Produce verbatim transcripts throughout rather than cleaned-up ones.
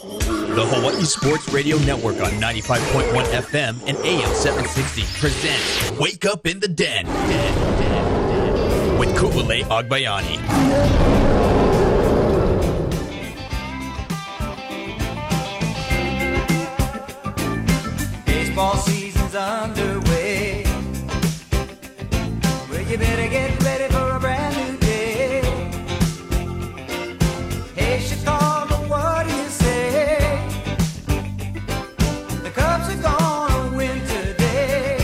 The Hawaii Sports Radio Network on ninety-five point one F M and A M seven sixty presents Wake Up in the Den, Den, Den, Den with Ku'ulei Agbayani. Baseball season's underway. Well, you better get ready for a brand new day. Hey, Chicago, what do you say? The Cubs are gonna win today.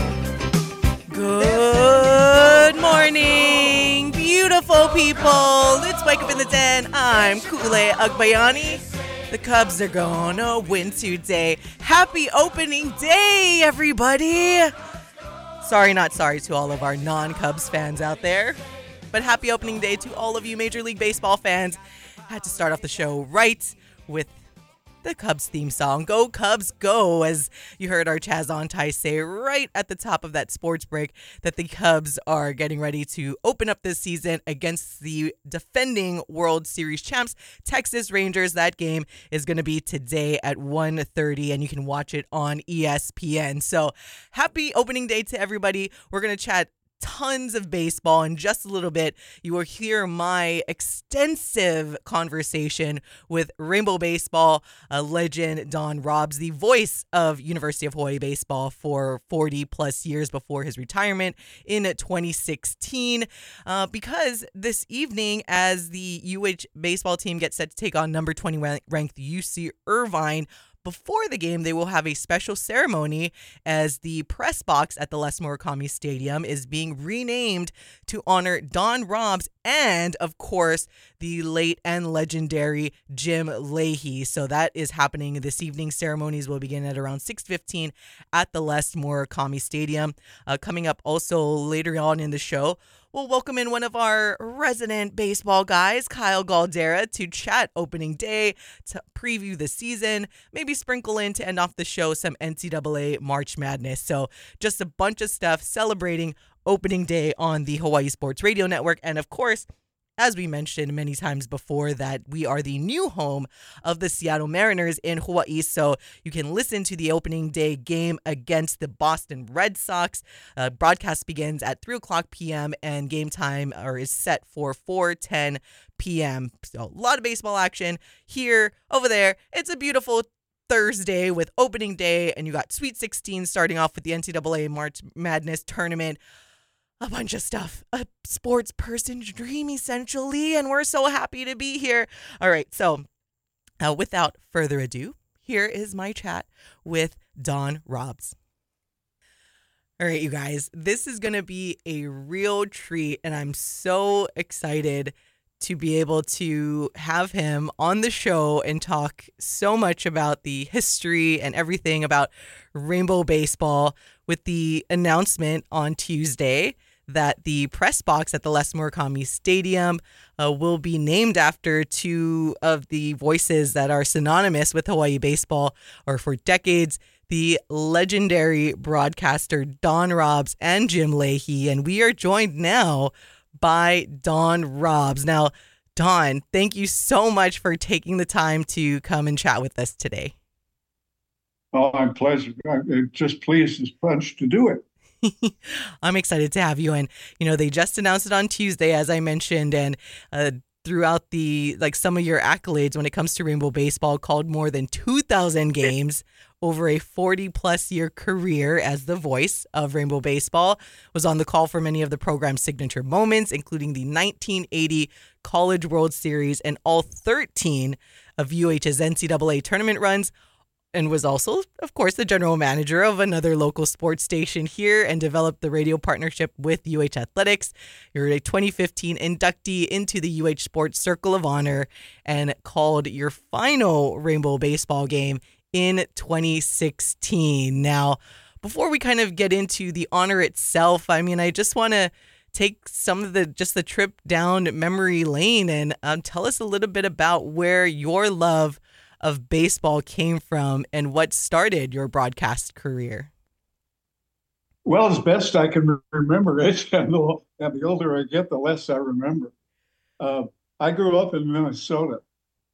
Good morning, beautiful people. Let's wake up in the den. I'm Ku'ulei Agbayani. The Cubs are gonna win today. Happy opening day, everybody. Sorry, not sorry to all of our non-Cubs fans out there, but happy opening day to all of you Major League Baseball fans. Had to start off the show right with the Cubs theme song, Go Cubs Go, as you heard our Chaz Ontai say right at the top of that sports break that the Cubs are getting ready to open up this season against the defending World Series champs, Texas Rangers. That game is going to be today at one thirty, and you can watch it on E S P N. So happy opening day to everybody. We're going to chat tons of baseball in just a little bit. You will hear my extensive conversation with Rainbow Baseball uh, legend Don Robs, the voice of University of Hawaii baseball for forty plus years before his retirement in twenty sixteen. Uh, because this evening, as the U H baseball team gets set to take on number twenty ranked U C Irvine, before the game, they will have a special ceremony as the press box at the Les Murakami Stadium is being renamed to honor Don Robs and, of course, the late and legendary Jim Leahy. So that is happening this evening. Ceremonies will begin at around six fifteen at the Les Murakami Stadium. Uh, coming up also later on in the show, we'll welcome in one of our resident baseball guys, Kyle Galdera, to chat opening day, to preview the season, maybe sprinkle in to end off the show some N C double A March Madness. So just a bunch of stuff celebrating opening day on the Hawaii Sports Radio Network. And of course, as we mentioned many times before, that we are the new home of the Seattle Mariners in Hawaii. So you can listen to the opening day game against the Boston Red Sox. Uh, broadcast begins at three o'clock p.m. and game time or is set for four ten p.m. So a lot of baseball action here, over there. It's a beautiful Thursday with opening day, and you got Sweet sixteen starting off with the N C double A March Madness tournament. A bunch of stuff, a sports person's dream, essentially, and we're so happy to be here. All right, so uh, without further ado, here is my chat with Don Robs. All right, you guys, this is going to be a real treat, and I'm so excited to be able to have him on the show and talk so much about the history and everything about Rainbow Baseball with the announcement on Tuesday that the press box at the Les Murakami Stadium uh, will be named after two of the voices that are synonymous with Hawaii baseball, or for decades, the legendary broadcaster Don Robs and Jim Leahy. And we are joined now by Don Robs. Now, Don, thank you so much for taking the time to come and chat with us today. Oh, I'm pleasure. I'm just pleased as punch to do it. I'm excited to have you. And, you know, they just announced it on Tuesday, as I mentioned, and uh, throughout the, like some of your accolades when it comes to Rainbow Baseball, called more than two thousand games over a forty plus year career as the voice of Rainbow Baseball, was on the call for many of the program's signature moments, including the nineteen eighty College World Series and all thirteen of U H's N C double A tournament runs, and was also, of course, the general manager of another local sports station here and developed the radio partnership with U H Athletics. You're a twenty fifteen inductee into the U H Sports Circle of Honor and called your final Rainbow Baseball game in twenty sixteen. Now, before we kind of get into the honor itself, I mean, I just want to take some of the, just the trip down memory lane and um, tell us a little bit about where your love of baseball came from and what started your broadcast career. Well, as best I can remember it, and the, and the older I get, the less I remember. Uh, I grew up in Minnesota,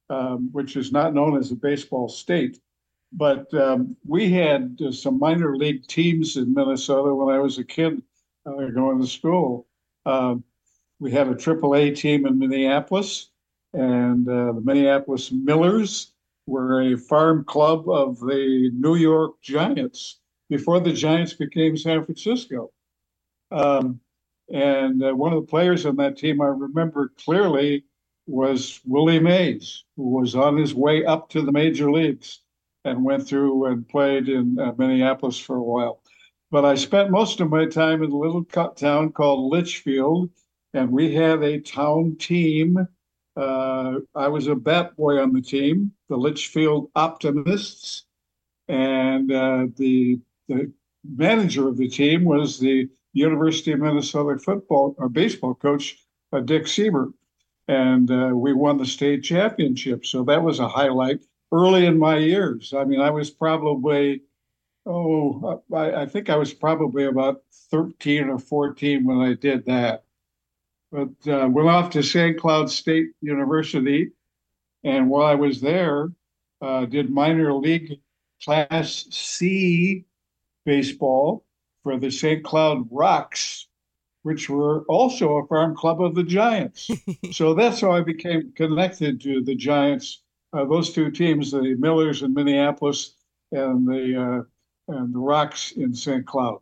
um, which is not known as a baseball state. But um, we had uh, some minor league teams in Minnesota when I was a kid uh, going to school. Um, we had a triple A team in Minneapolis, and uh, the Minneapolis Millers were a farm club of the New York Giants before the Giants became San Francisco. Um, and uh, one of the players on that team I remember clearly was Willie Mays, who was on his way up to the major leagues and went through and played in uh, Minneapolis for a while. But I spent most of my time in a little town called Litchfield, and we had a town team. Uh, I was a bat boy on the team, the Litchfield Optimists, and uh, the the manager of the team was the University of Minnesota football or baseball coach, uh, Dick Siebert, and uh, we won the state championship. So that was a highlight early in my years. I mean, I was probably oh, I, I think I was probably about thirteen or fourteen when I did that. But uh, went off to Saint Cloud State University, and while I was there, uh, did minor league Class C baseball for the Saint Cloud Rocks, which were also a farm club of the Giants. So that's how I became connected to the Giants. Uh, those two teams, the Millers in Minneapolis and the uh, and the Rocks in Saint Cloud.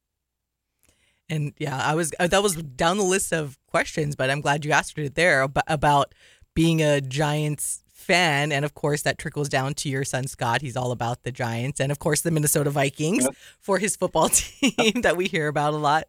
And yeah, I was that was down the list of questions, but I'm glad you asked it there about, about being a Giants fan, and of course that trickles down to your son Scott. He's all about the Giants, and of course the Minnesota Vikings yep. for his football team that we hear about a lot.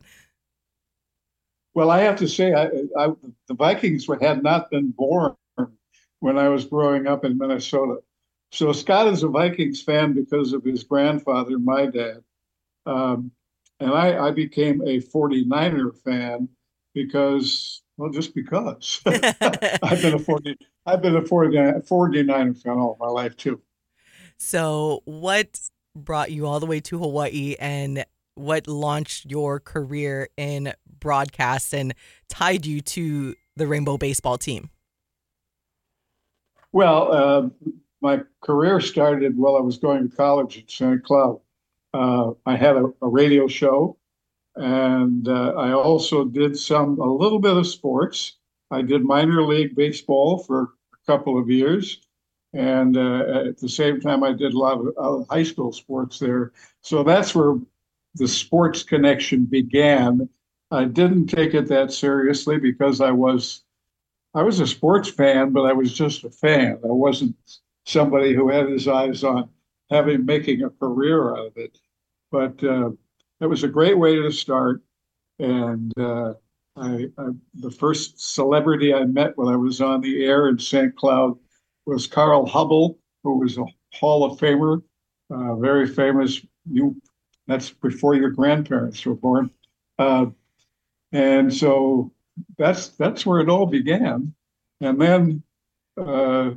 Well, I have to say, I, I, the Vikings had not been born when I was growing up in Minnesota. So Scott is a Vikings fan because of his grandfather, my dad. Um, and I, I became a forty-niner fan because, well, just because. I've been a forty, I've been a forty-niner fan all my life too. So what brought you all the way to Hawaii, and what launched your career in broadcast and tied you to the Rainbow baseball team? Well, uh, my career started while I was going to college at Saint Cloud. Uh, I had a, a radio show, and uh, I also did some, a little bit of sports. I did minor league baseball for a couple of years. And uh, at the same time, I did a lot of uh, high school sports there. So that's where the sports connection began. I didn't take it that seriously because I was I was a sports fan, but I was just a fan. I wasn't somebody who had his eyes on having making a career out of it. But uh, it was a great way to start. And uh, I, I, the first celebrity I met when I was on the air in Saint Cloud was Carl Hubble, who was a Hall of Famer, uh, very famous. You, that's before your grandparents were born. Uh, and so that's that's where it all began. And then uh,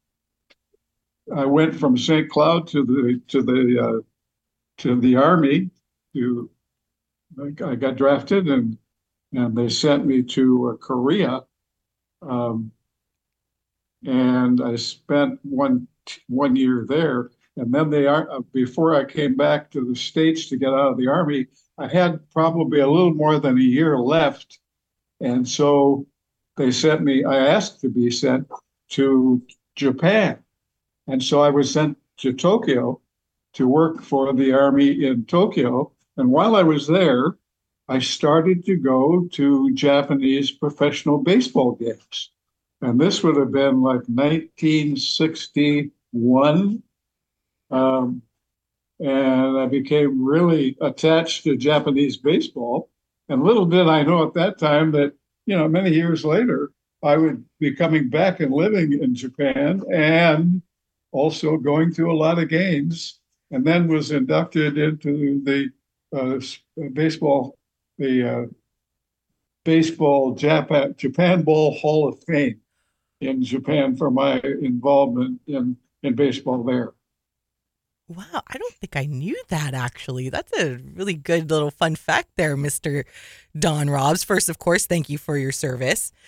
I went from Saint Cloud to the to the uh, to the Army. To I got drafted, and and they sent me to uh, Korea, um, and I spent one one year there. And then they are uh, before I came back to the States to get out of the Army, I had probably a little more than a year left. And so they sent me, I asked to be sent to Japan. And so I was sent to Tokyo to work for the Army in Tokyo. And while I was there, I started to go to Japanese professional baseball games. And this would have been like nineteen sixty-one. Um, and I became really attached to Japanese baseball. And little did I know at that time that, you know, many years later, I would be coming back and living in Japan and also going to a lot of games, and then was inducted into the uh, baseball, the uh, baseball Japan, Japan Ball Hall of Fame in Japan for my involvement in, in baseball there. Wow, I don't think I knew that, actually. That's a really good little fun fact there, Mister Don Robs. First, of course, thank you for your service.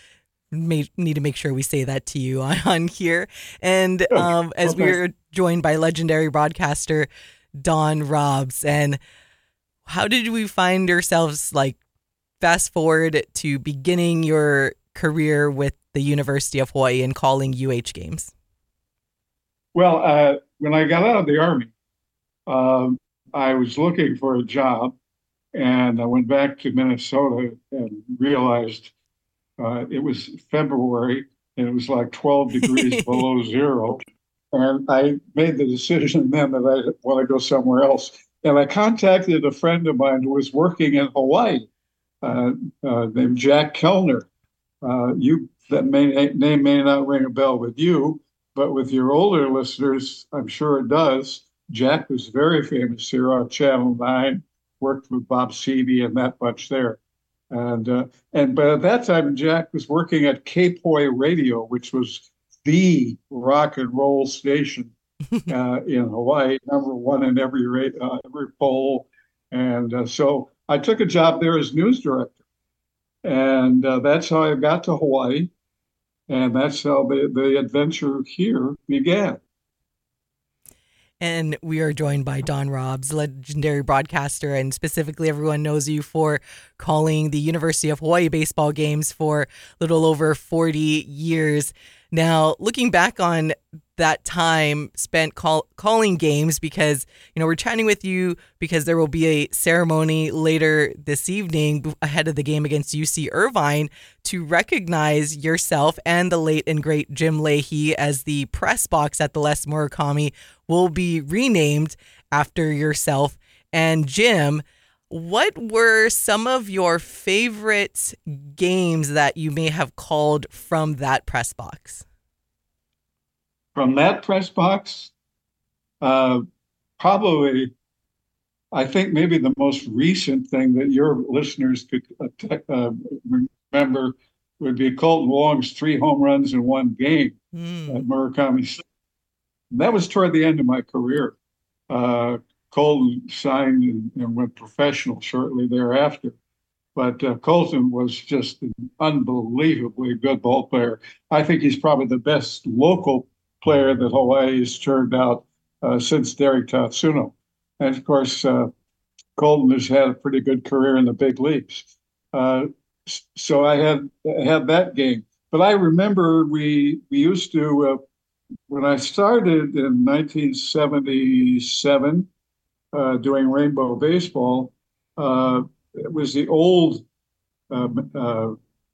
may, need to make sure we say that to you on, on here. And um, as Okay. we're joined by legendary broadcaster Don Robs. And how did we find ourselves, like, fast forward to beginning your career with the University of Hawaii and calling U H games? Well, uh, when I got out of the Army, um, I was looking for a job, and I went back to Minnesota and realized uh, it was February and it was like twelve degrees below zero. And I made the decision then that I want to go somewhere else. And I contacted a friend of mine who was working in Hawaii, uh, uh, named Jack Kellner. Uh, you that may, name may not ring a bell with you, but with your older listeners, I'm sure it does. Jack was very famous here on Channel nine, worked with Bob Seavey and that bunch there. And uh, and but at that time, Jack was working at Cape Hoy Radio, which was the rock and roll station uh, in Hawaii, number one in every rate, uh, every poll. And uh, so I took a job there as news director, and uh, that's how I got to Hawaii, and that's how the the adventure here began. And we are joined by Don Robs, legendary broadcaster, and specifically everyone knows you for calling the University of Hawaii baseball games for a little over forty years. Now, looking back on that time spent call, calling games, because, you know, we're chatting with you because there will be a ceremony later this evening ahead of the game against U C Irvine to recognize yourself and the late and great Jim Leahy, as the press box at the Les Murakami will be renamed after yourself and Jim. What were some of your favorite games that you may have called from that press box? From that press box, uh, probably, I think maybe the most recent thing that your listeners could uh, remember would be Colton Wong's three home runs in one game mm. at Murakami. That was toward the end of my career. Uh, Colton signed and, and went professional shortly thereafter. But uh, Colton was just an unbelievably good ball player. I think he's probably the best local player that Hawaii has turned out uh, since Derek Tatsuno. And of course, uh, Colton has had a pretty good career in the big leagues. Uh, so I had had that game. But I remember we we used to, uh, when I started in nineteen seventy-seven uh, doing Rainbow Baseball, uh, it was the old uh, uh,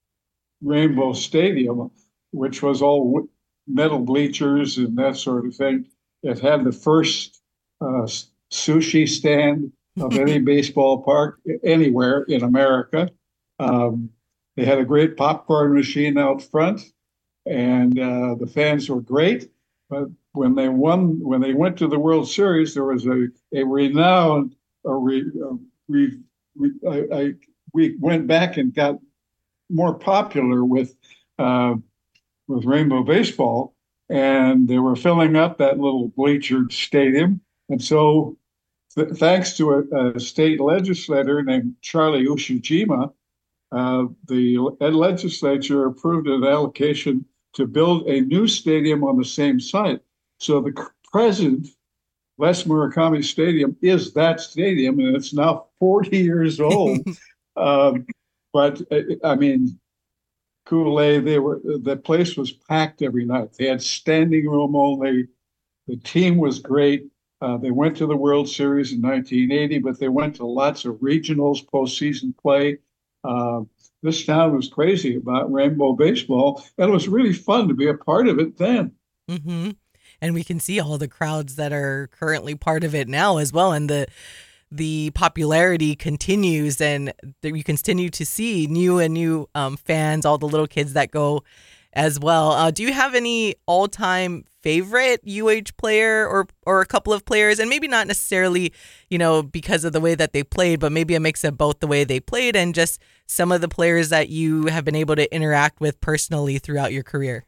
Rainbow Stadium, which was all metal bleachers and that sort of thing. It had the first uh, sushi stand of any baseball park anywhere in America. Um, they had a great popcorn machine out front, and uh, the fans were great. But when they won, when they went to the World Series, there was a, a renowned, a re, a re, re, I, I, we went back and got more popular with uh, with Rainbow Baseball, and they were filling up that little bleachered stadium. And so th- thanks to a, a state legislator named Charlie Ushijima, uh, the legislature approved an allocation to build a new stadium on the same site. So the present Les Murakami Stadium is that stadium, and it's now forty years old. um, but, I mean, Kool-Aid, they were, the place was packed every night. They had standing room only. The team was great. Uh, they went to the World Series in nineteen eighty, but they went to lots of regionals, postseason play. Uh, this town was crazy about Rainbow Baseball, and it was really fun to be a part of it then. Mm-hmm. And we can see all the crowds that are currently part of it now as well, and the the popularity continues, and you continue to see new and new um, fans, all the little kids that go as well. Uh, do you have any all-time favorite U H player or or a couple of players, and maybe not necessarily, you know, because of the way that they played, but maybe a mix of both the way they played and just some of the players that you have been able to interact with personally throughout your career?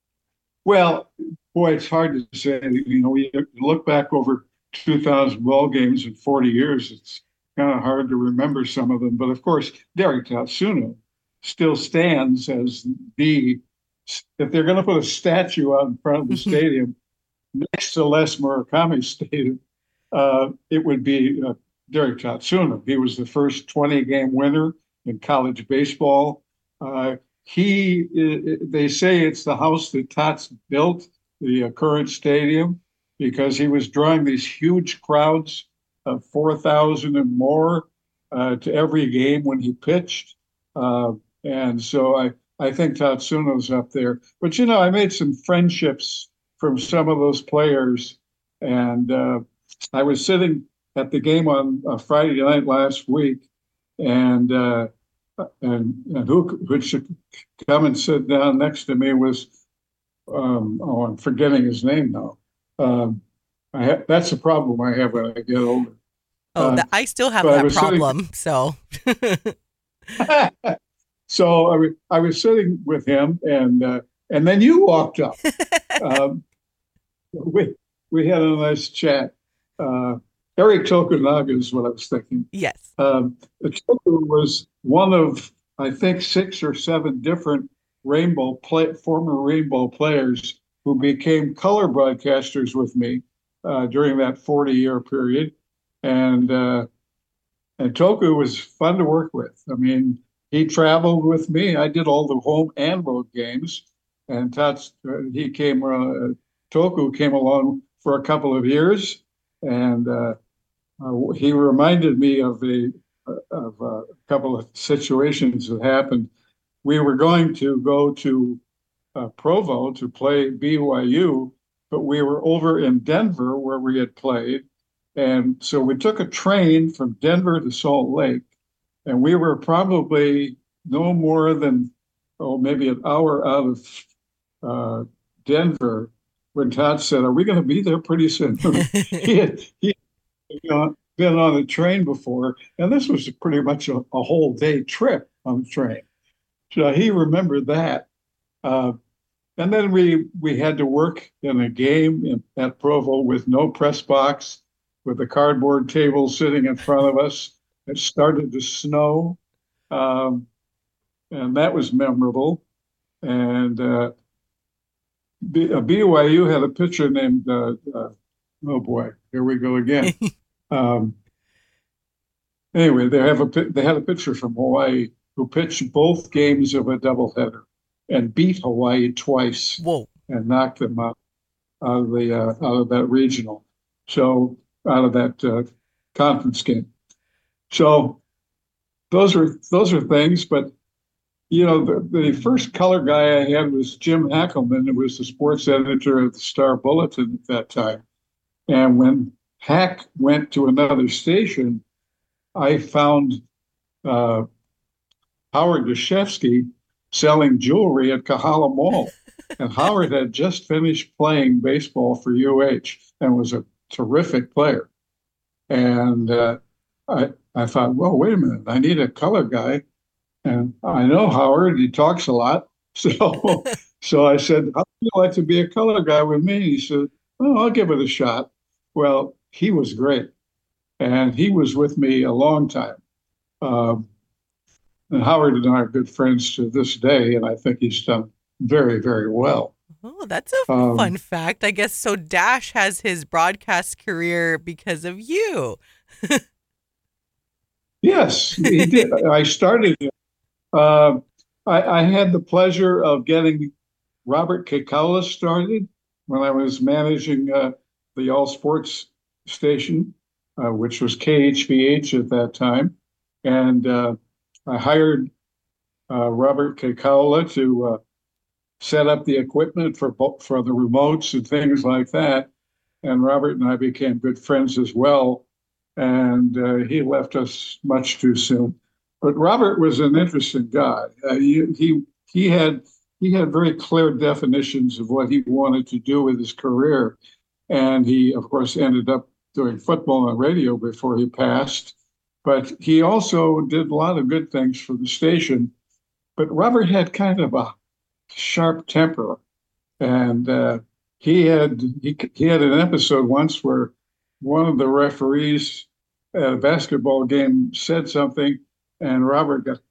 Well, boy, it's hard to say. You know, we look back over two thousand ball games in forty years. It's kind of hard to remember some of them. But of course, Derek Tatsuno still stands as the, if they're going to put a statue out in front of the stadium next to Les Murakami Stadium, uh, it would be uh, Derek Tatsuna. He was the first twenty game winner in college baseball. Uh, he, they say it's the house that Tots built, the uh, current stadium, because he was drawing these huge crowds of four thousand and more uh, to every game when he pitched. Uh, and so I, I think Tatsuno's up there. But, you know, I made some friendships from some of those players. And uh, I was sitting at the game on uh, Friday night last week, and uh, and, and who, who should come and sit down next to me was, um, oh, I'm forgetting his name now. Um, I ha- that's the problem I have when I get older. Oh, uh, the, I still have but I that was sitting- problem. So, So I was, I was sitting with him, and uh, and then you walked up. um, we we had a nice chat. Uh, Eric Tokunaga is what I was thinking. yes. Um, Toku was one of, I think, six or seven different Rainbow play, former Rainbow players who became color broadcasters with me uh, during that forty year period. And uh, and Toku was fun to work with. I mean, he traveled with me. I did all the home and road games. And Tats, uh, he came, uh, Toku came along for a couple of years. And uh, uh, he reminded me of a, of a couple of situations that happened. We were going to go to uh, Provo to play B Y U, but we were over in Denver where we had played. And so we took a train from Denver to Salt Lake, and we were probably no more than, oh, maybe an hour out of uh, Denver when Todd said, "Are we going to be there pretty soon?" he had, he had you know, been on a train before, and this was pretty much a, a whole day trip on the train. So he remembered that. Uh, and then we we had to work in a game in, at Provo with no press box, with a cardboard table sitting in front of us. It started to snow, um, and that was memorable. And uh, B- uh, B Y U had a pitcher named, uh, uh, oh boy, here we go again. um, anyway, they have a they had a pitcher from Hawaii who pitched both games of a doubleheader and beat Hawaii twice. Whoa. And knocked them out, out of the uh, out of that regional. So out of that uh, conference game. So those are those are things, but you know, the, the first color guy I had was Jim Hackelman, who was the sports editor of the Star Bulletin at that time. And when Hack went to another station, I found uh, Howard Dashevsky selling jewelry at Kahala Mall. And Howard had just finished playing baseball for U H and was a terrific player. And uh, I, I thought, well, wait a minute, I need a color guy. And I know Howard, he talks a lot. So so I said, how would you like to be a color guy with me? He said, oh, I'll give it a shot. Well, he was great. And he was with me a long time. Um, and Howard and I are good friends to this day, and I think he's done very, very well. Oh, that's a Um, fun fact. I guess so. Dash has his broadcast career because of you. Yes, he did. I started. Uh, I, I had the pleasure of getting Robert Kekaula started when I was managing uh, the All Sports station, uh, which was K H V H at that time, and uh, I hired uh, Robert Kekaula to uh, set up the equipment for for the remotes and things like that. And Robert and I became good friends as well. And uh, he left us much too soon. But Robert was an interesting guy. Uh, he, he he had he had very clear definitions of what he wanted to do with his career, and he, of course, ended up doing football and radio before he passed. But he also did a lot of good things for the station. But Robert had kind of a sharp temper, and uh, he had he he had an episode once where one of the referees at a basketball game said something, and Robert got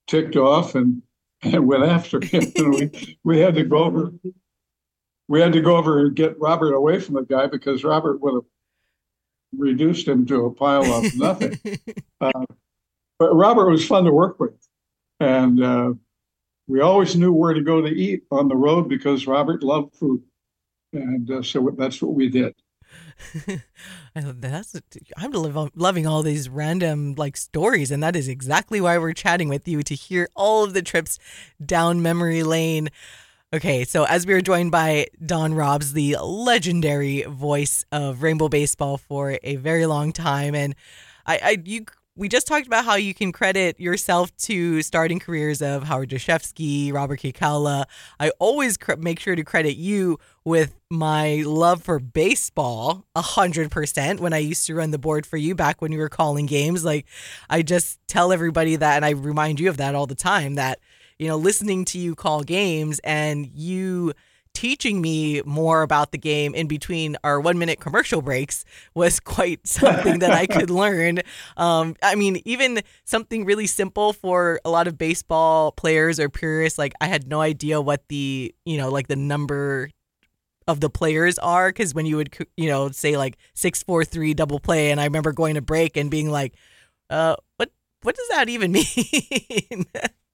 ticked off and, and went after him. And we, we had to go over we had to go over and get Robert away from the guy because Robert would have reduced him to a pile of nothing. Uh, but Robert was fun to work with. And uh, we always knew where to go to eat on the road because Robert loved food. And uh, so that's what we did. That's I'm loving all these random like stories, and that is exactly why we're chatting with you, to hear all of the trips down memory lane. Okay, so as we were joined by Don Robs, the legendary voice of Rainbow Baseball for a very long time, and I, I you we just talked about how you can credit yourself to starting careers of Howard Jashevsky, Robert Kikaula. I always cr- make sure to credit you with my love for baseball, a hundred percent. When I used to run the board for you back when you were calling games, like I just tell everybody that, and I remind you of that all the time. That you know, listening to you call games and you teaching me more about the game in between our one minute commercial breaks was quite something that I could learn. Um, I mean, even something really simple for a lot of baseball players or purists, like I had no idea what the, you know, like the number of the players are. Cause when you would, you know, say like six, four, three double play. And I remember going to break and being like, uh, what, what does that even mean?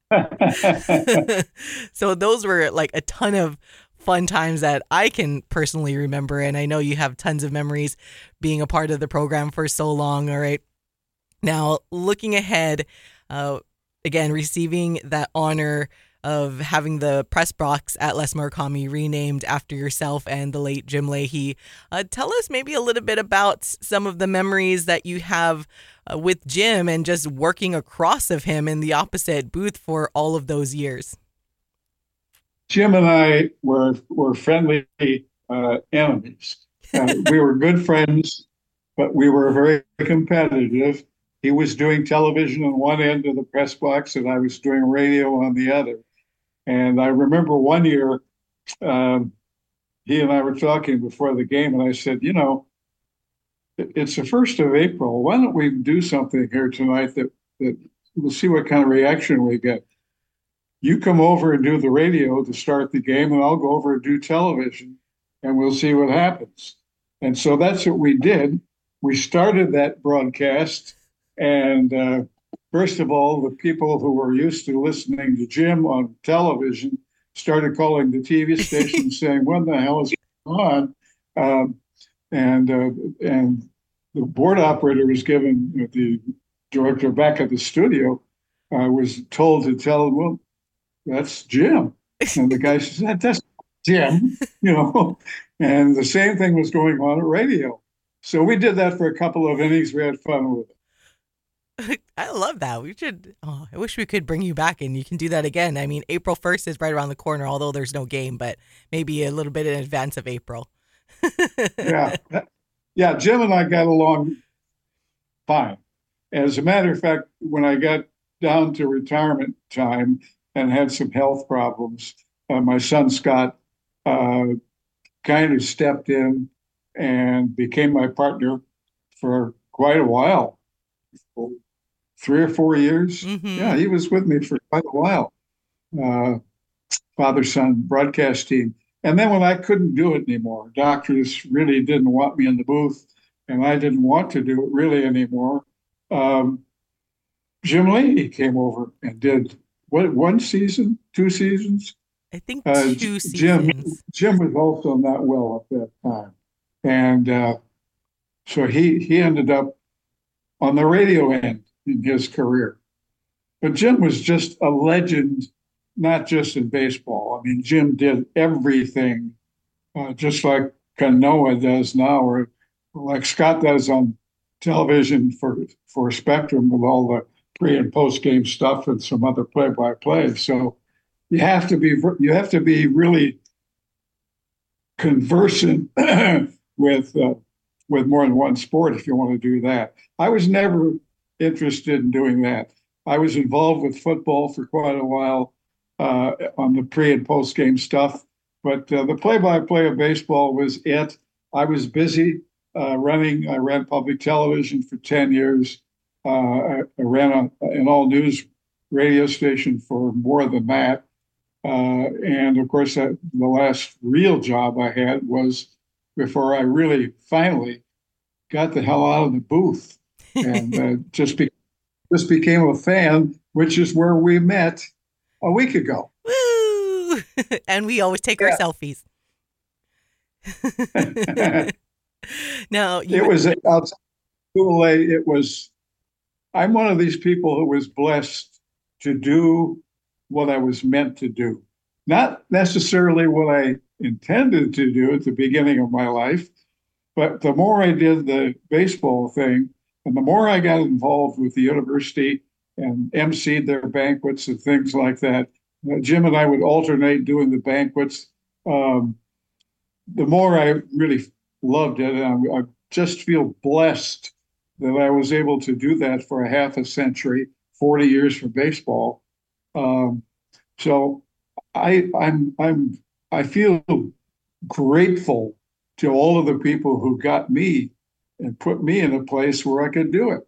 So those were like a ton of fun times that I can personally remember. And I know you have tons of memories being a part of the program for so long. All right. Now, looking ahead, uh, again, receiving that honor of having the press box at Les Murakami renamed after yourself and the late Jim Leahy. Uh, tell us maybe a little bit about some of the memories that you have uh, with Jim and just working across of him in the opposite booth for all of those years. Jim and I were were friendly uh, enemies. Uh, we were good friends, but we were very competitive. He was doing television on one end of the press box, and I was doing radio on the other. And I remember one year, um, he and I were talking before the game, and I said, you know, it's the first of April. Why don't we do something here tonight that, that we'll see what kind of reaction we get. You come over and do the radio to start the game, and I'll go over and do television, and we'll see what happens. And so that's what we did. We started that broadcast, and uh, first of all, the people who were used to listening to Jim on television started calling the T V station saying, what the hell is going on? Um, and uh, and the board operator was given, uh, the director back at the studio uh, was told to tell him, well, that's Jim. And the guy said, that's Jim, you know. And the same thing was going on at radio. So we did that for a couple of innings. We had fun with it. I love that. We should, oh, I wish we could bring you back and you can do that again. I mean, April first is right around the corner, although there's no game, but maybe a little bit in advance of April. Yeah. Yeah. Jim and I got along fine. As a matter of fact, when I got down to retirement time and had some health problems, uh, my son Scott uh, kind of stepped in and became my partner for quite a while. Three or four years. Mm-hmm. Yeah, he was with me for quite a while. Uh, father-son broadcast team. And then when I couldn't do it anymore, doctors really didn't want me in the booth, and I didn't want to do it really anymore. Um, Jim Leahy came over and did what, one season, two seasons? I think uh, two seasons. Jim, Jim was also not well at that time. And uh, so he he ended up on the radio end in his career. But Jim was just a legend, not just in baseball. I mean, Jim did everything, uh, just like Kanoa does now, or like Scott does on television for, for Spectrum with all the pre and post game stuff and some other play by play. So you have to be you have to be really conversant with uh, with more than one sport if you want to do that. I was never interested in doing that. I was involved with football for quite a while uh, on the pre and post game stuff, but uh, the play-by-play of baseball was it. I was busy uh, running. I ran public television for ten years. Uh, I, I ran a, an all news radio station for more than that. Uh, and of course, that, the last real job I had was before I really finally got the hell out of the booth and uh, just be, just became a fan, which is where we met a week ago. Woo! And we always take yeah. our selfies. Now you it was I'll tell you, it was. I'm one of these people who was blessed to do what I was meant to do, not necessarily what I intended to do at the beginning of my life, but the more I did the baseball thing, and the more I got involved with the university and emceed their banquets and things like that. Uh, Jim and I would alternate doing the banquets. Um, the more I really loved it, and I, I just feel blessed that I was able to do that for a half a century, forty years for baseball. Um, so I, I'm, I'm, I feel grateful to all of the people who got me and put me in a place where I could do it.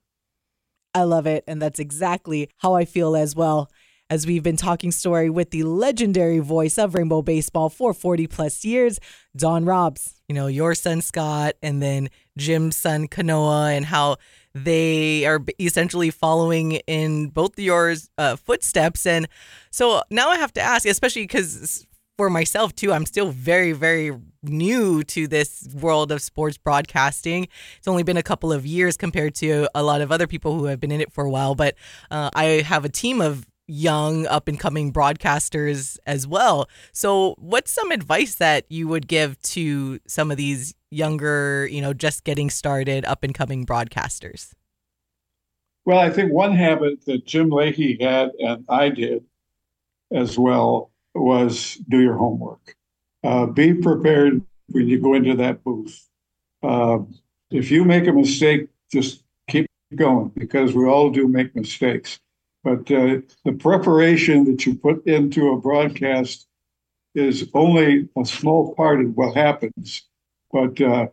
I love it. And that's exactly how I feel as well, as we've been talking story with the legendary voice of Rainbow Baseball for forty plus years, Don Robs. You know, your son Scott and then Jim's son Kanoa, and how they are essentially following in both yours uh, footsteps. And so now I have to ask, especially because for myself too, I'm still very, very new to this world of sports broadcasting. It's only been a couple of years compared to a lot of other people who have been in it for a while, but uh, I have a team of young up and coming broadcasters as well. So what's some advice that you would give to some of these younger, you know, just getting started up and coming broadcasters? Well, I think one habit that Jim Leahy had and I did as well was do your homework. Uh, be prepared when you go into that booth. Uh, if you make a mistake, just keep going, because we all do make mistakes. But uh, the preparation that you put into a broadcast is only a small part of what happens. But uh,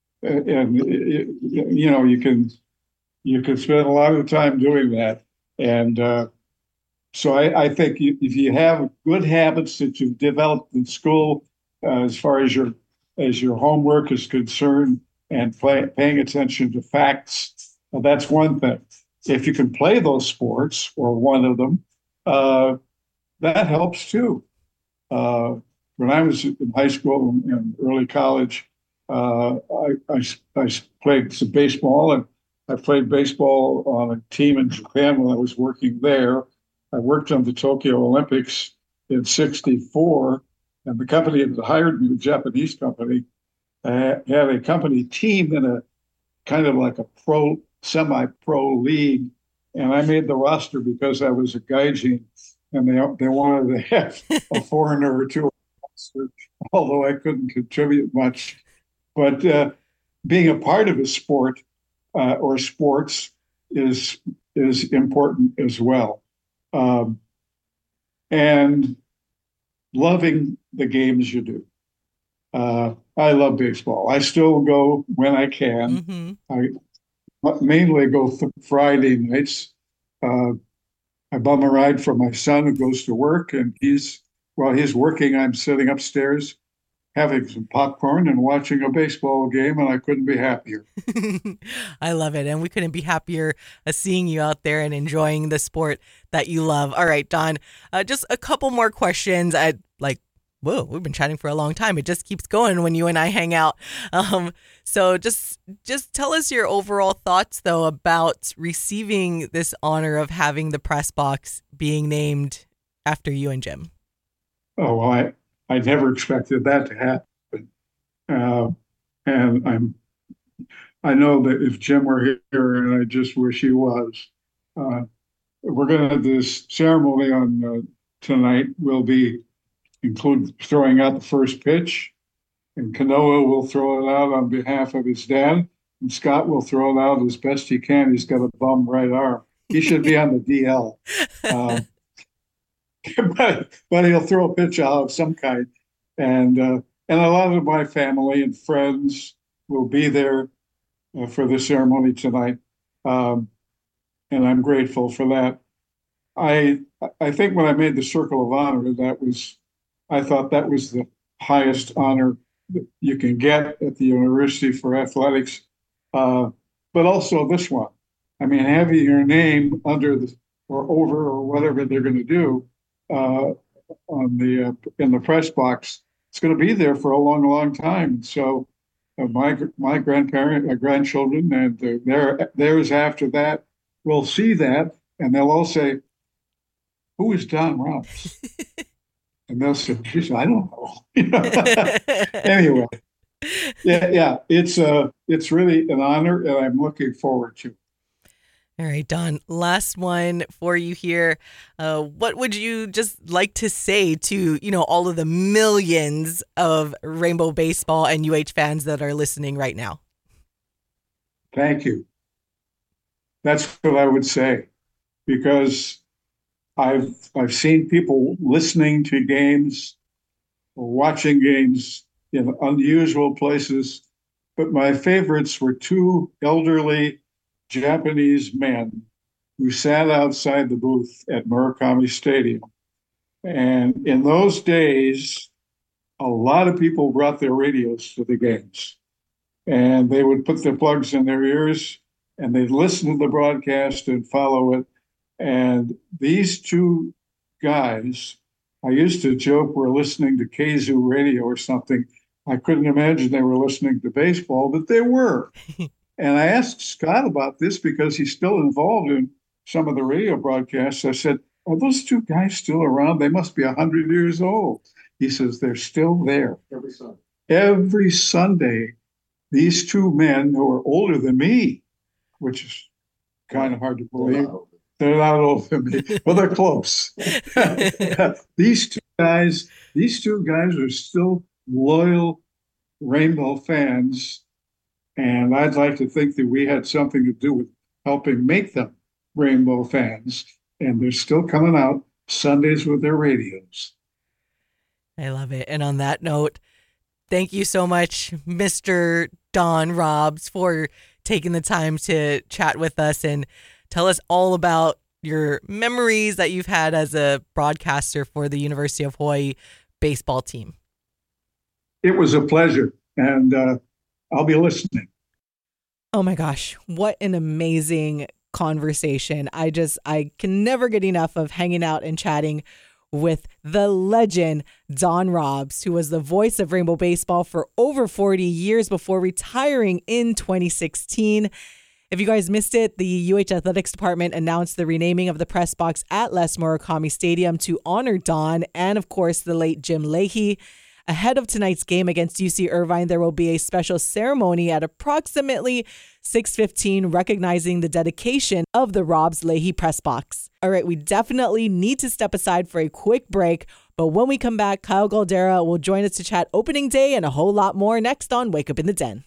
and it, you know you can you can spend a lot of time doing that. And uh, so I, I think you, if you have good habits that you've developed in school, uh, as far as your as your homework is concerned, and play, paying attention to facts, well, that's one thing. If you can play those sports, or one of them, uh, that helps too. Uh, when I was in high school and, and early college, uh, I, I, I played some baseball, and I played baseball on a team in Japan when I was working there. I worked on the Tokyo Olympics in sixty-four, and the company that hired me, the Japanese company, uh, had a company team in a kind of like a pro semi-pro league, and I made the roster because I was a gaijin, and they they wanted to have a foreigner or two, although I couldn't contribute much. But uh, being a part of a sport uh, or sports is is important as well, um, and loving the games you do. Uh, I love baseball. I still go when I can. Mm-hmm. I mainly go th- Friday nights. Uh, I bum a ride for my son who goes to work, and he's while he's working, I'm sitting upstairs having some popcorn and watching a baseball game, and I couldn't be happier. I love it, and we couldn't be happier uh, seeing you out there and enjoying the sport that you love. All right, Don, uh, just a couple more questions. I like. Whoa, we've been chatting for a long time. It just keeps going when you and I hang out. Um, so just just tell us your overall thoughts, though, about receiving this honor of having the press box being named after you and Jim. Oh, well, I, I never expected that to happen. Uh, and I'm I know that if Jim were here, and I just wish he was, uh, we're going to have this ceremony on uh, tonight. Will be include throwing out the first pitch, and Kanoa will throw it out on behalf of his dad, and Scott will throw it out as best he can. He's got a bum right arm. He should be on the D L. Uh, but, but he'll throw a pitch out of some kind. And, uh, and a lot of my family and friends will be there uh, for the ceremony tonight. Um, and I'm grateful for that. I I think when I made the Circle of Honor, that was I thought that was the highest honor that you can get at the university for athletics. Uh, but also this one. I mean, having your name under the or over or whatever they're going to do uh, on the uh, in the press box, it's going to be there for a long, long time. So uh, my my grandparent, my grandchildren, and uh, their theirs after that will see that, and they'll all say, "Who is Don Robs?" And they'll say, "Geez, I don't know." Anyway, yeah, yeah, it's uh, it's really an honor, and I'm looking forward to it. All right, Don, last one for you here. Uh, what would you just like to say to, you know, all of the millions of Rainbow Baseball and U H fans that are listening right now? Thank you. That's what I would say, because I've I've seen people listening to games or watching games in unusual places, but my favorites were two elderly Japanese men who sat outside the booth at Murakami Stadium. And in those days, a lot of people brought their radios to the games, and they would put their plugs in their ears and they'd listen to the broadcast and follow it. And these two guys, I used to joke, were listening to K Z U radio or something. I couldn't imagine they were listening to baseball, but they were. And I asked Scott about this because he's still involved in some of the radio broadcasts. I said, "Are those two guys still around? They must be one hundred years old." He says, "They're still there." Every Sunday. Every Sunday, these two men who are older than me, which is kind of hard to believe. They're not older than me, but they're close. These two guys, these two guys are still loyal Rainbow fans. And I'd like to think that we had something to do with helping make them Rainbow fans. And they're still coming out Sundays with their radios. I love it. And on that note, thank you so much, Mister Don Robs, for taking the time to chat with us and tell us all about your memories that you've had as a broadcaster for the University of Hawaii baseball team. It was a pleasure. And uh, I'll be listening. Oh my gosh, what an amazing conversation. I just, I can never get enough of hanging out and chatting with the legend, Don Robs, who was the voice of Rainbow Baseball for over forty years before retiring in twenty sixteen. If you guys missed it, the U H Athletics Department announced the renaming of the press box at Les Murakami Stadium to honor Don and, of course, the late Jim Leahy. Ahead of tonight's game against U C Irvine, there will be a special ceremony at approximately six fifteen recognizing the dedication of the Robs Leahy press box. All right, we definitely need to step aside for a quick break, but when we come back, Kyle Galdera will join us to chat opening day and a whole lot more next on Wake Up in the Den.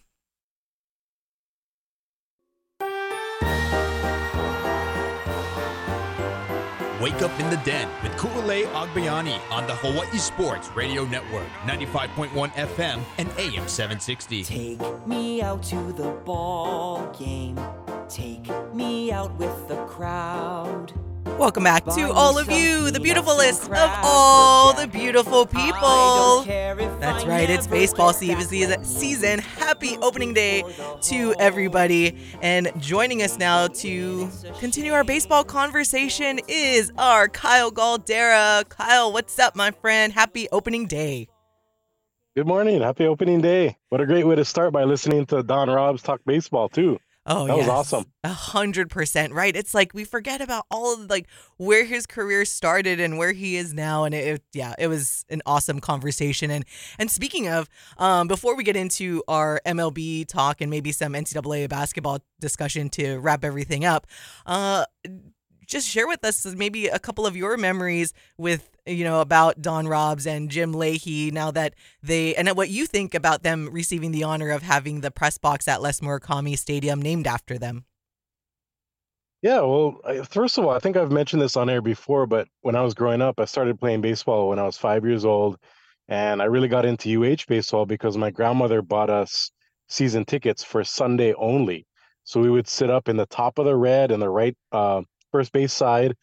Wake Up in the Den with Ku'ulei Agbayani on the Hawaii Sports Radio Network, ninety-five point one F M and A M seven sixty. Take me out to the ball game. Take me out with the crowd. Welcome back to all of you, the beautifulest of all the beautiful people. That's right, it's baseball season. Happy opening day to everybody. And joining us now to continue our baseball conversation is our Kyle Galdera. Kyle, what's up, my friend? Happy opening day. Good morning. Happy opening day. What a great way to start by listening to Don Robs talk baseball, too. Oh, that yes. was awesome. A hundred percent, right? It's like we forget about all of like where his career started and where he is now, and it, it yeah, it was an awesome conversation. And and speaking of, um, before we get into our M L B talk and maybe some N C double A basketball discussion to wrap everything up, uh, just share with us maybe a couple of your memories with, you know, about Don Robs and Jim Leahy now that they, and what you think about them receiving the honor of having the press box at Les Murakami Stadium named after them. Yeah, well, I, first of all, I think I've mentioned this on air before, but when I was growing up, I started playing baseball when I was five years old, and I really got into U H baseball because my grandmother bought us season tickets for Sunday only. So we would sit up in the top of the red and the right uh, first base side,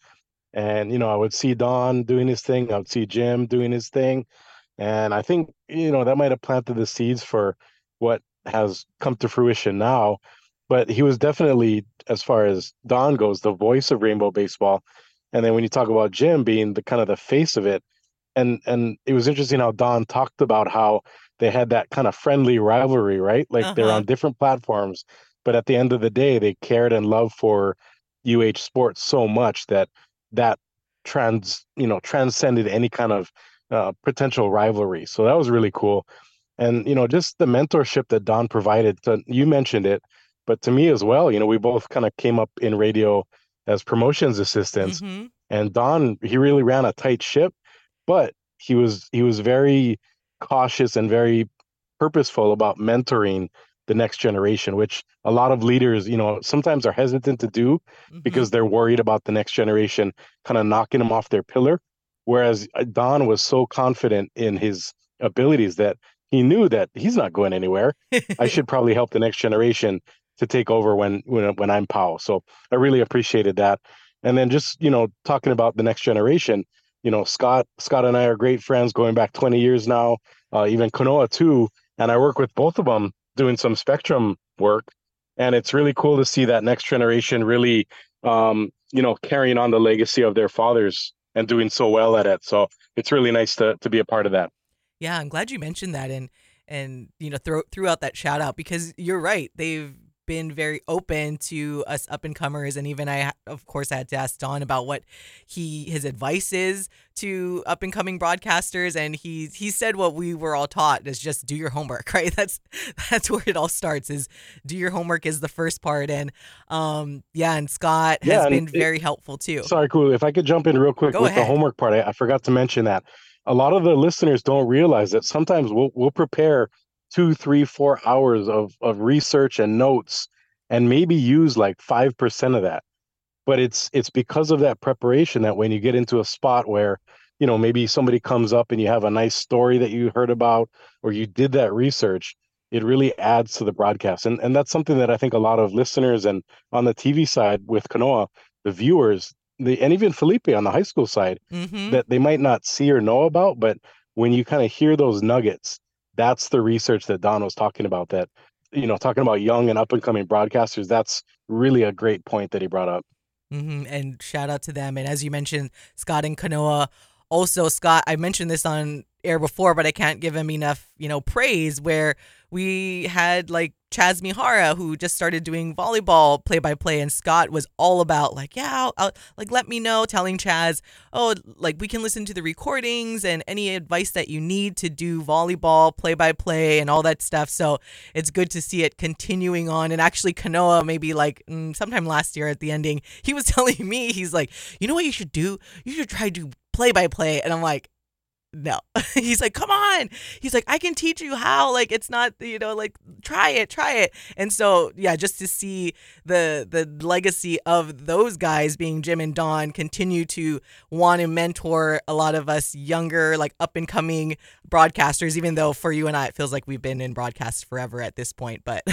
And, you know, I would see Don doing his thing. I would see Jim doing his thing. And I think, you know, that might have planted the seeds for what has come to fruition now. But he was definitely, as far as Don goes, the voice of Rainbow Baseball. And then when you talk about Jim being the kind of the face of it, and and it was interesting how Don talked about how they had that kind of friendly rivalry, right? Like they're Uh-huh. on different platforms, but at the end of the day, they cared and loved for U H sports so much that that trans, you know, transcended any kind of uh, potential rivalry. So that was really cool. And, you know, just the mentorship that Don provided to, you mentioned it, but to me as well, you know, we both kind of came up in radio as promotions assistants, Mm-hmm. and Don, he really ran a tight ship, but he was he was very cautious and very purposeful about mentoring the next generation, which a lot of leaders, you know, sometimes are hesitant to do Mm-hmm. because they're worried about the next generation kind of knocking them off their pillar. Whereas uh, Don was so confident in his abilities that he knew that he's not going anywhere. I should probably help the next generation to take over when when when I'm Powell. So I really appreciated that. And then just, you know, talking about the next generation, you know, Scott Scott and I are great friends going back twenty years now, uh, even Kanoa too. And I work with both of them doing some Spectrum work. And it's really cool to see that next generation really, um, you know, carrying on the legacy of their fathers and doing so well at it. So it's really nice to to be a part of that. Yeah, I'm glad you mentioned that and and you know throw threw out that shout out because you're right. They've been very open to us up and comers, and even I, ha- of course, had to ask Don about what he his advice is to up and coming broadcasters, and he he said what we were all taught is just do your homework, right? That's that's where it all starts. Is do your homework is the first part, and um yeah, and Scott Yeah, has and been it, very helpful too. sorry, cool. If I could jump in real quick Go with the ahead. homework part, I, I forgot to mention that a lot of the listeners don't realize that sometimes we'll we'll prepare two, three, four hours of of research and notes, and maybe use like five percent of that. But it's it's because of that preparation that when you get into a spot where, you know, maybe somebody comes up and you have a nice story that you heard about or you did that research, it really adds to the broadcast. And and that's something that I think a lot of listeners, and on the T V side with Kanoa, the viewers, the and even Felipe on the high school side, Mm-hmm. that they might not see or know about, but when you kind of hear those nuggets, that's the research that Don was talking about, that, you know, talking about young and up and coming broadcasters. That's really a great point that he brought up. Hmm. And shout out to them. And as you mentioned, Scott and Kanoa. Also, Scott, I mentioned this on air before, but I can't give him enough, you know, praise. Where we had like Chaz Mihara, who just started doing volleyball play by play, and Scott was all about like, yeah, I'll, I'll, like let me know, telling Chaz, oh, like we can listen to the recordings and any advice that you need to do volleyball play by play and all that stuff. So it's good to see it continuing on. And actually, Kanoa, maybe like mm, sometime last year at the ending, he was telling me, he's like, you know what you should do? You should try to play by play. And I'm like, no. He's like, come on. He's like, I can teach you how. Like, it's not, you know, like try it, try it. And so, yeah, just to see the the legacy of those guys being Jim and Don continue to want to mentor a lot of us younger, like up and coming broadcasters, even though for you and I, it feels like we've been in broadcast forever at this point, but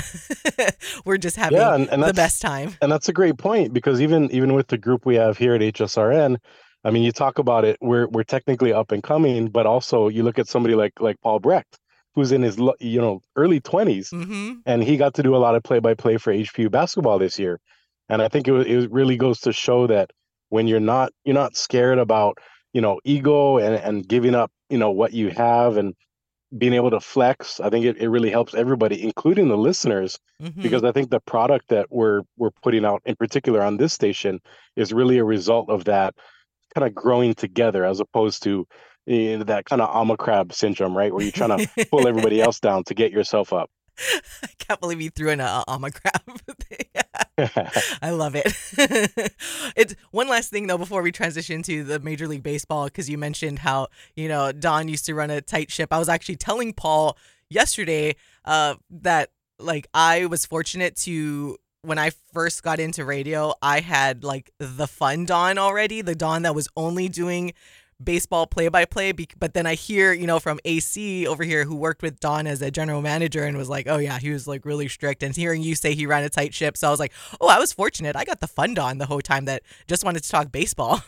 we're just Yeah, having and, and the that's best time. and that's a great point, because even even with the group we have here at H S R N, I mean, you talk about it, we're we're technically up and coming, but also you look at somebody like like Paul Brecht, who's in his lo- you know early twenties, Mm-hmm. and he got to do a lot of play by play for H P U basketball this year, and I think it wa- it really goes to show that when you're not you're not scared about, you know ego and and giving up, you know what you have, and being able to flex. I think it, it really helps everybody, including the listeners, Mm-hmm. because I think the product that we're we're putting out in particular on this station is really a result of that kind of growing together, as opposed to, you know, that kind of alma crab syndrome, right? Where you're trying to pull everybody else down to get yourself up. I can't believe you threw in a omograph. I love it. It's one last thing though before we transition to the Major League Baseball, because you mentioned how, you know, Don used to run a tight ship. I was actually telling Paul yesterday uh, that like I was fortunate to, when I first got into radio, I had like the fun Don already, the Don that was only doing baseball play-by-play, but then I hear, you know, from A C over here who worked with Don as a general manager and was like, oh yeah, he was like really strict. And hearing you say he ran a tight ship, so I was like, oh, I was fortunate. I got the fun Don the whole time that just wanted to talk baseball.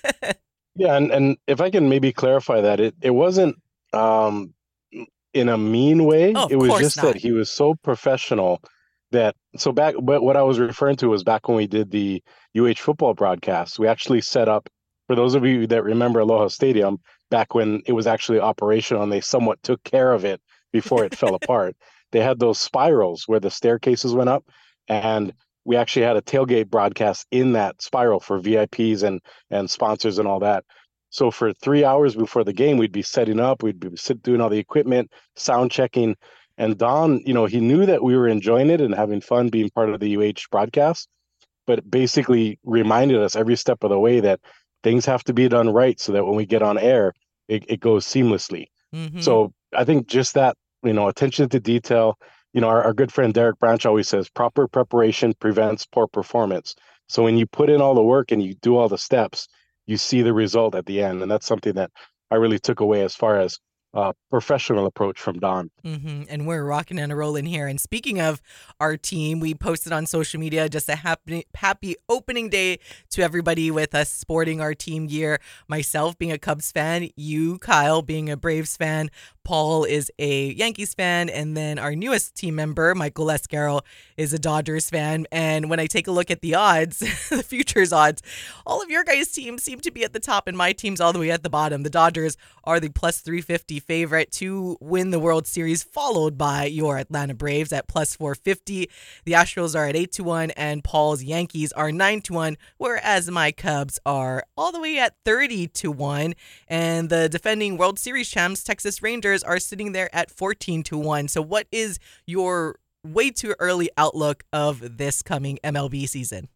Yeah, and, and if I can maybe clarify that, it, it wasn't um, in a mean way. Oh, of it was course just not. that he was so professional that, so back, but what I was referring to was back when we did the U H football broadcast, we actually set up, for those of you that remember Aloha Stadium, back when it was actually operational and they somewhat took care of it before it fell apart. They had those spirals where the staircases went up, and we actually had a tailgate broadcast in that spiral for V I Ps and and sponsors and all that. So for three hours before the game, we'd be setting up, we'd be sit, doing all the equipment, sound checking. And Don, you know, he knew that we were enjoying it and having fun being part of the U H broadcast, but basically reminded us every step of the way that things have to be done right so that when we get on air, it, it goes seamlessly. Mm-hmm. So I think just that, you know, attention to detail, you know, our, our good friend Derek Branch always says proper preparation prevents poor performance. So when you put in all the work and you do all the steps, you see the result at the end. And that's something that I really took away as far as uh, professional approach from Don. Mm-hmm. And we're rocking and rolling here. And speaking of our team, we posted on social media just a happy, happy opening day to everybody with us sporting our team gear. Myself being a Cubs fan, you, Kyle, being a Braves fan, Paul is a Yankees fan, and then our newest team member, Michael Lescaro, is a Dodgers fan. And when I take a look at the odds, the futures odds, all of your guys' teams seem to be at the top, and my team's all the way at the bottom. The Dodgers are the plus three fifty favorite to win the World Series, followed by your Atlanta Braves at plus four fifty. The Astros are at eight to one, and Paul's Yankees are nine to one, whereas my Cubs are all the way at thirty to one. And the defending World Series champs, Texas Rangers, are sitting there at fourteen to one. So what is your way too early outlook of this coming M L B season?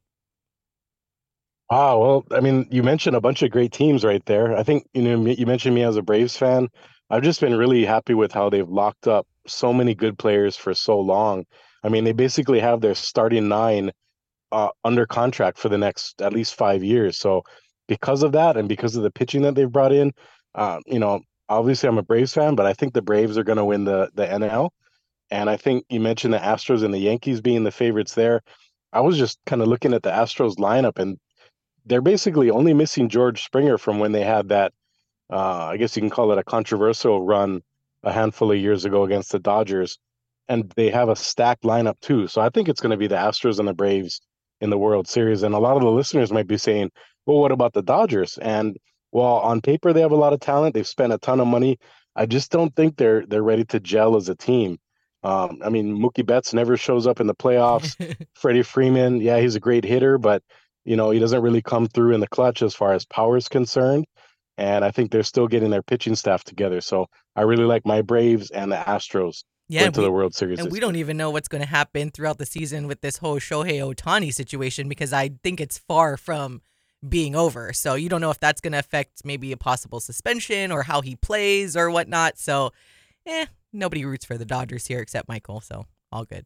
Ah, well, I mean, you mentioned a bunch of great teams right there. I think, you know, you mentioned me as a Braves fan. I've just been really happy with how they've locked up so many good players for so long. I mean, they basically have their starting nine uh, under contract for the next at least five years. So because of that and because of the pitching that they've brought in, uh, you know, obviously I'm a Braves fan, but I think the Braves are going to win the the N L. And I think you mentioned the Astros and the Yankees being the favorites there. I was just kind of looking at the Astros lineup, and they're basically only missing George Springer from when they had that, uh, I guess you can call it a controversial run a handful of years ago against the Dodgers. And they have a stacked lineup too. So I think it's going to be the Astros and the Braves in the World Series. And a lot of the listeners might be saying, well, what about the Dodgers? And while on paper they have a lot of talent, they've spent a ton of money, I just don't think they're they're ready to gel as a team. Um, I mean, Mookie Betts never shows up in the playoffs. Freddie Freeman, yeah, he's a great hitter, but you know, he doesn't really come through in the clutch as far as power is concerned. And I think they're still getting their pitching staff together. So I really like my Braves and the Astros Yeah, going to we, the World Series. and this we year. don't even know what's going to happen throughout the season with this whole Shohei Ohtani situation, because I think it's far from being over. So you don't know if that's going to affect maybe a possible suspension or how he plays or whatnot. So, eh, nobody roots for the Dodgers here except Michael. So all good.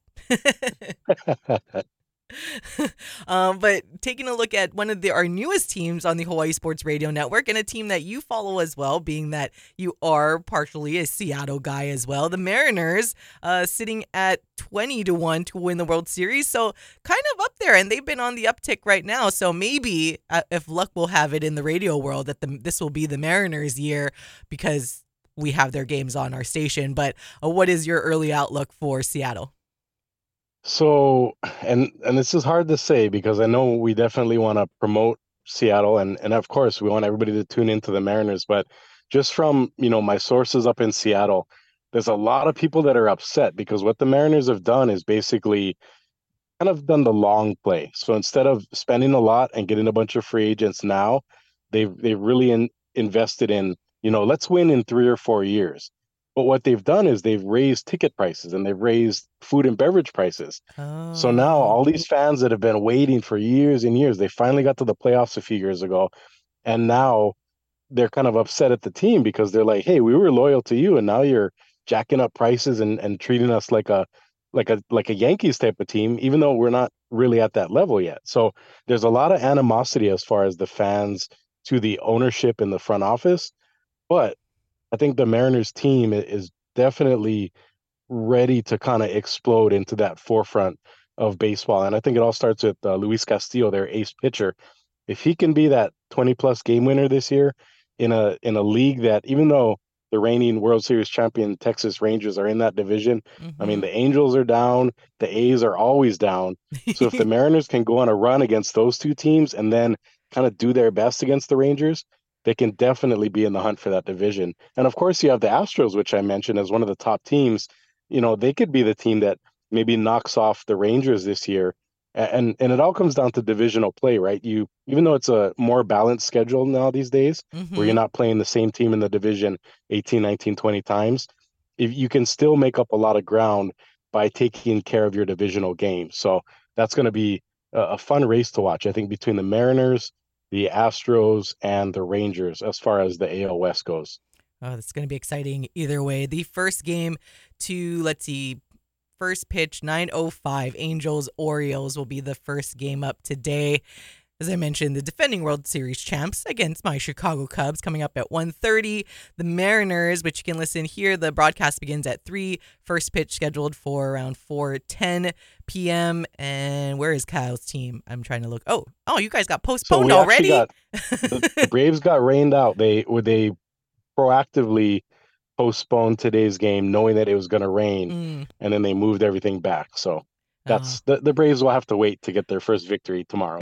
um, but taking a look at one of the, our newest teams on the Hawaii Sports Radio Network, and a team that you follow as well, being that you are partially a Seattle guy as well, the Mariners, uh, sitting at twenty to one to win the World Series. So kind of up there, and they've been on the uptick right now. So maybe uh, if luck will have it in the radio world, that the, this will be the Mariners' year, because we have their games on our station. But uh, what is your early outlook for Seattle? So, and and this is hard to say because I know we definitely want to promote Seattle, and and of course we want everybody to tune into the Mariners, but just from, you know, my sources up in Seattle, there's a lot of people that are upset because what the Mariners have done is basically kind of done the long play. So instead of spending a lot and getting a bunch of free agents now, they've they've really in, invested in, you know, let's win in three or four years. But what they've done is they've raised ticket prices and they've raised food and beverage prices. Oh. So now all these fans that have been waiting for years and years, they finally got to the playoffs a few years ago. And now they're kind of upset at the team because they're like, hey, we were loyal to you, and now you're jacking up prices and, and treating us like a like a like a Yankees type of team, even though we're not really at that level yet. So there's a lot of animosity as far as the fans to the ownership in the front office. But I think the Mariners team i- is definitely ready to kind of explode into that forefront of baseball. And I think it all starts with uh, Luis Castillo, their ace pitcher. If he can be that twenty plus game winner this year in a in a league that, even though the reigning World Series champion Texas Rangers are in that division, I mean, Mm-hmm. the Angels are down, the A's are always down. So if the Mariners can go on a run against those two teams and then kind of do their best against the Rangers, they can definitely be in the hunt for that division. And of course, you have the Astros, which I mentioned as one of the top teams. You know, they could be the team that maybe knocks off the Rangers this year. A- And and it all comes down to divisional play, right? You even though it's a more balanced schedule now these days, where you're Mm-hmm. not playing the same team in the division eighteen, nineteen, twenty times, if you can still make up a lot of ground by taking care of your divisional games. So that's going to be a, a fun race to watch, I think, between the Mariners, the Astros, and the Rangers as far as the A L West goes. Oh, that's going to be exciting either way. The first game to, let's see, first pitch, nine oh five, Angels Orioles will be the first game up today. As I mentioned, the defending World Series champs against my Chicago Cubs coming up at one thirty. The Mariners, which you can listen here, the broadcast begins at three. First pitch scheduled for around four ten p.m. And where is Kyle's team? I'm trying to look. Oh, oh, you guys got So postponed we actually already? got the, the Braves got rained out. They would they proactively postponed today's game, knowing that it was going to rain, Mm, and then they moved everything back. So oh. that's the the Braves will have to wait to get their first victory tomorrow.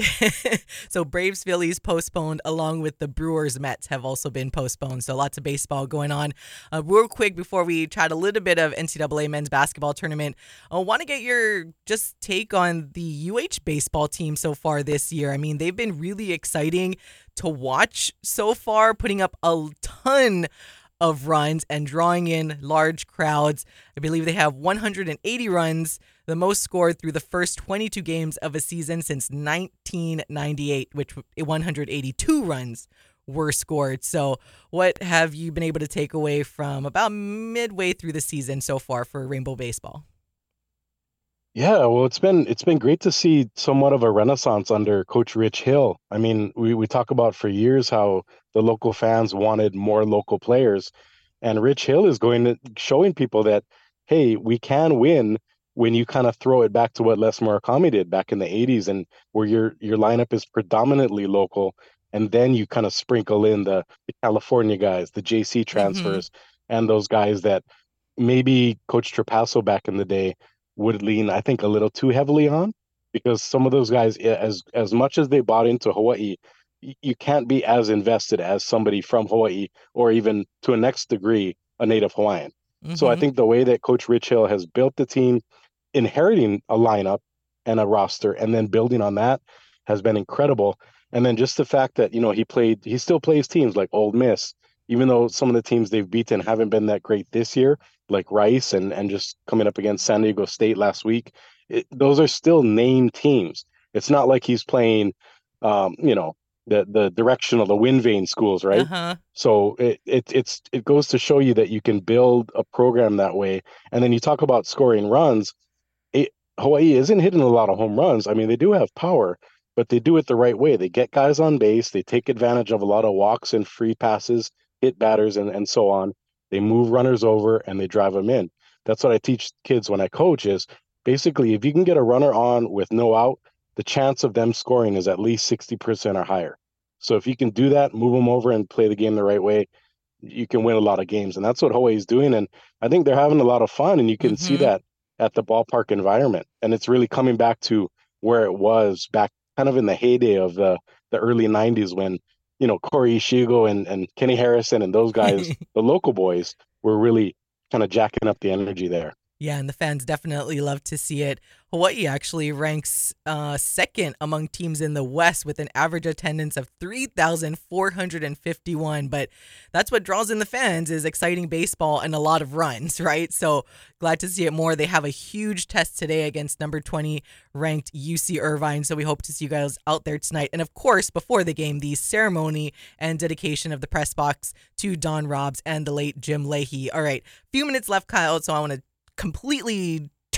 So Braves Phillies postponed, along with the Brewers Mets have also been postponed. So lots of baseball going on. Uh, real quick before we chat a little bit of N C double A men's basketball tournament, I want to get your just take on the U H baseball team so far this year. I mean, they've been really exciting to watch so far, putting up a ton of runs and drawing in large crowds. I believe they have one hundred eighty runs, the most scored through the first twenty-two games of a season since nineteen ninety-eight, which one hundred eighty-two runs were scored. So what have you been able to take away from about midway through the season so far for Rainbow Baseball? Yeah, well, it's been it's been great to see somewhat of a renaissance under Coach Rich Hill. I mean, we we talk about for years how the local fans wanted more local players, and Rich Hill is going to showing people that, hey, we can win when you kind of throw it back to what Les Murakami did back in the eighties, and where your your lineup is predominantly local, and then you kind of sprinkle in the, the California guys, the J C Mm-hmm. transfers, and those guys that maybe Coach Trapasso back in the day would lean, I think, a little too heavily on, because some of those guys, yeah, as as much as they bought into Hawaii, y- you can't be as invested as somebody from Hawaii, or even to a next degree a native Hawaiian. So I Mm-hmm. think the way that Coach Rich Hill has built the team, inheriting a lineup and a roster, and then building on that, has been incredible. And then just the fact that, you know, he played, he still plays teams like Old Miss, even though some of the teams they've beaten haven't been that great this year, like Rice, and and just coming up against San Diego State last week. It, those are still named teams. It's not like he's playing, um, you know, the the direction of the wind vane schools, right? Uh-huh. So it, it it's it goes to show you that you can build a program that way. And then you talk about scoring runs. It, Hawaii isn't hitting a lot of home runs. I mean, they do have power, but they do it the right way. They get guys on base. They take advantage of a lot of walks and free passes, hit batters, and, and so on. They move runners over and they drive them in. That's what I teach kids when I coach is basically, if you can get a runner on with no out, the chance of them scoring is at least sixty percent or higher. So if you can do that, move them over and play the game the right way, you can win a lot of games. And that's what Hawaii's doing. And I think they're having a lot of fun, and you can see Mm-hmm. that at the ballpark environment. And it's really coming back to where it was back kind of in the heyday of the, the early nineties when, you know, Corey Ishigo and, and Kenny Harrison and those guys, the local boys, were really kind of jacking up the energy there. Yeah, and the fans definitely love to see it. Hawaii actually ranks uh, second among teams in the West with an average attendance of three thousand four hundred fifty-one. But that's what draws in the fans is exciting baseball and a lot of runs, right? So glad to see it more. They have a huge test today against number twenty ranked U C Irvine. So we hope to see you guys out there tonight. And of course, before the game, the ceremony and dedication of the press box to Don Robbs and the late Jim Leahy. All right, few minutes left, Kyle. So I want to completely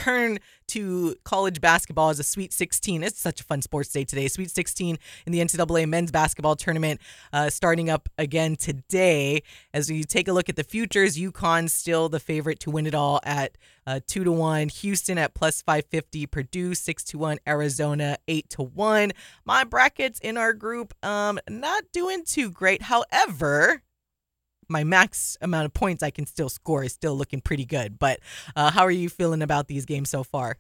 turn to college basketball as a Sweet sixteen. It's such a fun sports day today. Sweet sixteen in the N C double A men's basketball tournament uh, starting up again today. As we take a look at the futures, UConn still the favorite to win it all at uh, two to one. Houston at plus five fifty. Purdue six to one. Arizona eight to one. My brackets in our group, um, not doing too great. However, my max amount of points I can still score is still looking pretty good. But uh, how are you feeling about these games so far?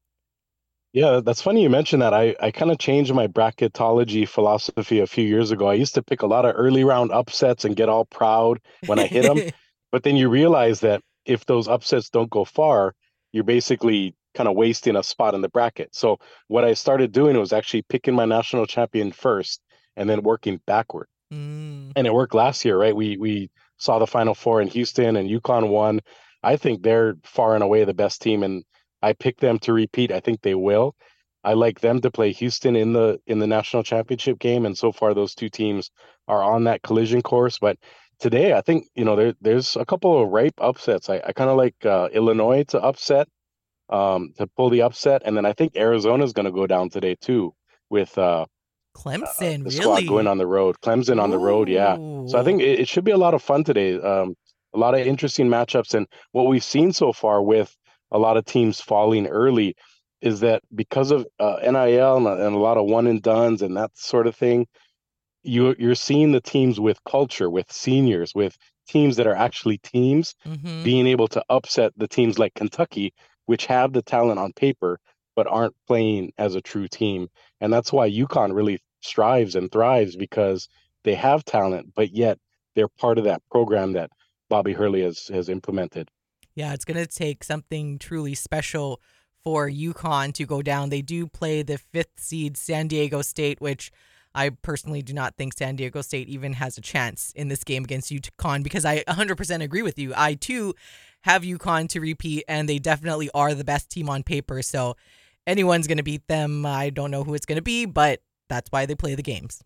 Yeah, that's funny you mentioned that. I, I kind of changed my bracketology philosophy a few years ago. I used to pick a lot of early round upsets and get all proud when I hit them. But then you realize that if those upsets don't go far, you're basically kind of wasting a spot in the bracket. So what I started doing was actually picking my national champion first and then working backward. Mm. And it worked last year, right? We we saw the Final Four in Houston and UConn won. I think they're far and away the best team, and I picked them to repeat. I think they will. I like them to play Houston in the in the national championship game, and so far those two teams are on that collision course. But today, I think you know there there's a couple of ripe upsets. I, I kind of like uh, Illinois to upset, um, to pull the upset, and then I think Arizona's going to go down today too with uh, Clemson, the really? squad going on the road. Clemson on the road, yeah. So I think it, it should be a lot of fun today. Um, a lot of interesting matchups, and what we've seen so far with a lot of teams falling early is that because of uh, N I L and, and a lot of one and dones and that sort of thing, you you're seeing the teams with culture, with seniors, with teams that are actually teams, Mm-hmm. being able to upset the teams like Kentucky, which have the talent on paper but aren't playing as a true team. And that's why UConn really strives and thrives, because they have talent, but yet they're part of that program that Bobby Hurley has has implemented. Yeah, it's going to take something truly special for UConn to go down. They do play the fifth seed San Diego State, which I personally do not think San Diego State even has a chance in this game against UConn, because I one hundred percent agree with you. I, too, have UConn to repeat, and they definitely are the best team on paper. So anyone's going to beat them. I don't know who it's going to be, but that's why they play the games.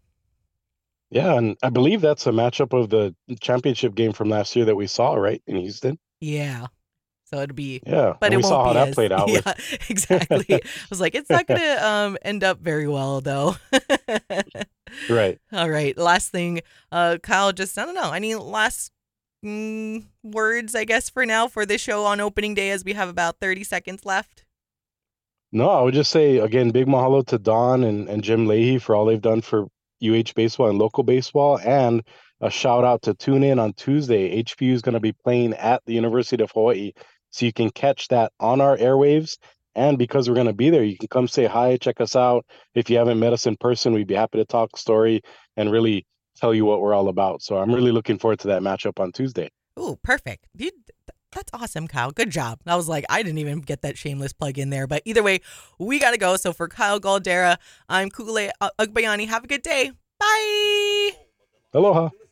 Yeah, and I believe that's a matchup of the championship game from last year that we saw, right, in Houston? Yeah. So it'd be, Yeah, but and it we won't saw how be that as, played out. Yeah, With... exactly. I was like, it's not going to um, end up very well, though. Right. All right. Last thing, uh, Kyle, just, I don't know, any last mm, words, I guess, for now for this show on opening day, as we have about thirty seconds left? No, I would just say, again, big mahalo to Don and, and Jim Leahy for all they've done for U H baseball and local baseball, and a shout out to tune in on Tuesday. H B U is going to be playing at the University of Hawaii, so you can catch that on our airwaves. And because we're going to be there, you can come say hi, check us out. If you haven't met us in person, we'd be happy to talk story and really tell you what we're all about. So I'm really looking forward to that matchup on Tuesday. Ooh, perfect. You, that's awesome, Kyle. Good job. I was like, I didn't even get that shameless plug in there. But either way, we got to go. So for Kyle Galdera, I'm Kule Ugbayani. Have a good day. Bye. Aloha.